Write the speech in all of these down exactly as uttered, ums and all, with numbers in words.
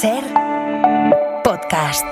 Ser Podcast.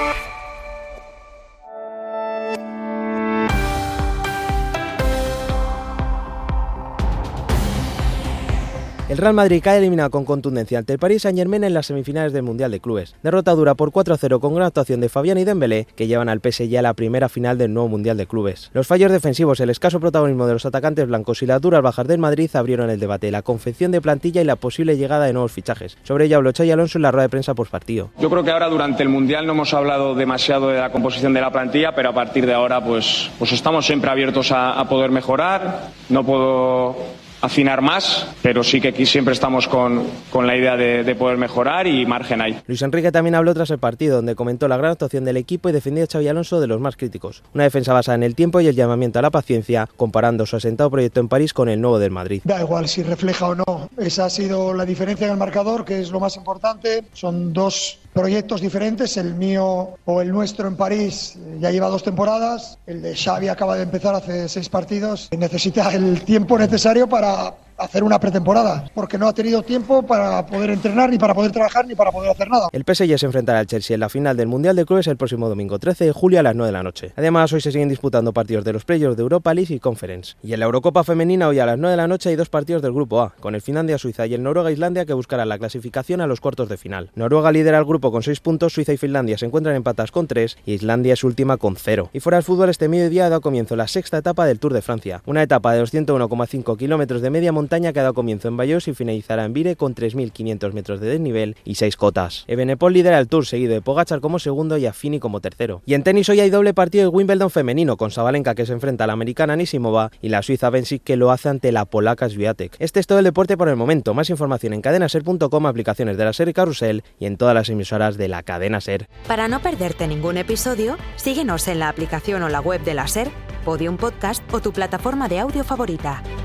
El Real Madrid cae eliminado con contundencia ante el Paris Saint-Germain en las semifinales del Mundial de Clubes. Derrota dura por cuatro a cero con gran actuación de Fabián y Dembélé, que llevan al P S G a la primera final del nuevo Mundial de Clubes. Los fallos defensivos, el escaso protagonismo de los atacantes blancos y las duras bajas del Madrid abrieron el debate, la confección de plantilla y la posible llegada de nuevos fichajes. Sobre ello habló Xabi Alonso en la rueda de prensa postpartido. Yo creo que ahora durante el Mundial no hemos hablado demasiado de la composición de la plantilla, pero a partir de ahora pues, pues estamos siempre abiertos a, a poder mejorar. No puedo afinar más, pero sí que aquí siempre estamos con, con la idea de, de poder mejorar y margen ahí. Luis Enrique también habló tras el partido, donde comentó la gran actuación del equipo y defendió a Xabi Alonso de los más críticos. Una defensa basada en el tiempo y el llamamiento a la paciencia, comparando su asentado proyecto en París con el nuevo del Madrid. Da igual si refleja o no, esa ha sido la diferencia en el marcador, que es lo más importante. Son dos proyectos diferentes, el mío o el nuestro en París ya lleva dos temporadas, el de Xavi acaba de empezar hace seis partidos, necesita el tiempo necesario para hacer una pretemporada, porque no ha tenido tiempo para poder entrenar, ni para poder trabajar, ni para poder hacer nada. El P S G se enfrentará al Chelsea en la final del Mundial de Clubes el próximo domingo trece de julio a las nueve de la noche. Además, hoy se siguen disputando partidos de los playoffs de Europa League y Conference. Y en la Eurocopa femenina hoy a las nueve de la noche hay dos partidos del Grupo A, con el Finlandia-Suiza y el Noruega-Islandia que buscarán la clasificación a los cuartos de final. Noruega lidera el grupo con seis puntos, Suiza y Finlandia se encuentran empatadas con tres y Islandia es última con cero. Y fuera del fútbol, este mediodía ha dado comienzo la sexta etapa del Tour de Francia, una etapa de doscientos uno coma cinco kilómetros de media montaña que ha dado comienzo en Bayeux y finalizará en Vire con tres mil quinientos metros de desnivel y seis cotas. Evenepoel lidera el Tour, seguido de Pogačar como segundo y Affini como tercero. Y en tenis hoy hay doble partido de Wimbledon femenino, con Sabalenka que se enfrenta a la americana Anisimova y la suiza Bencic que lo hace ante la polaca Swiatek. Este es todo el deporte por el momento. Más información en cadena ser punto com, aplicaciones de la SER y Carrusel y en todas las emisoras de la cadena SER. Para no perderte ningún episodio, síguenos en la aplicación o la web de la SER, Podium Podcast o tu plataforma de audio favorita.